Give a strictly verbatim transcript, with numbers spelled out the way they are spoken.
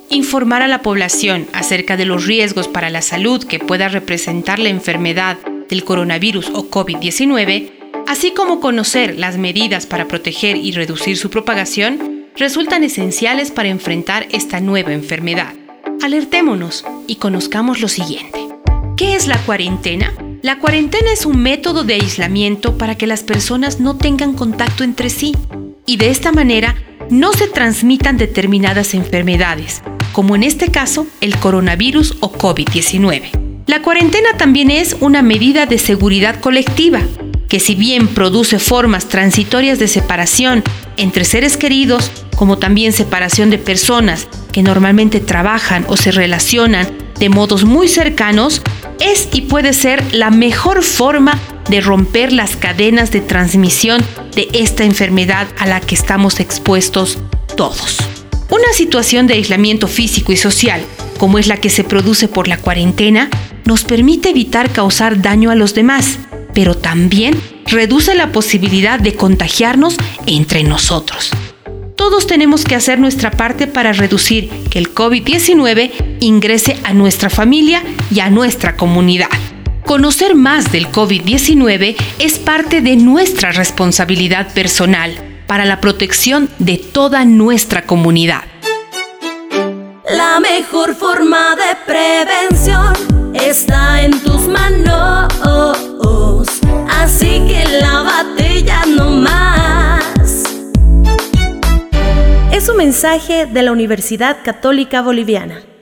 informar a la población acerca de los riesgos para la salud que pueda representar la enfermedad del coronavirus o COVID diecinueve, así como conocer las medidas para proteger y reducir su propagación, resultan esenciales para enfrentar esta nueva enfermedad. Alertémonos y conozcamos lo siguiente. ¿Qué es la cuarentena? La cuarentena es un método de aislamiento para que las personas no tengan contacto entre sí y de esta manera no se transmitan determinadas enfermedades, como en este caso el coronavirus o COVID diecinueve. La cuarentena también es una medida de seguridad colectiva, que si bien produce formas transitorias de separación entre seres queridos, como también separación de personas que normalmente trabajan o se relacionan de modos muy cercanos, es y puede ser la mejor forma de romper las cadenas de transmisión de esta enfermedad a la que estamos expuestos todos. Una situación de aislamiento físico y social, como es la que se produce por la cuarentena, nos permite evitar causar daño a los demás, pero también reduce la posibilidad de contagiarnos entre nosotros. Todos tenemos que hacer nuestra parte para reducir que el COVID diecinueve ingrese a nuestra familia y a nuestra comunidad. Conocer más del COVID diecinueve es parte de nuestra responsabilidad personal para la protección de toda nuestra comunidad. La mejor forma de prevención está en tus manos, así que lávate ya no más. Es un mensaje de la Universidad Católica Boliviana.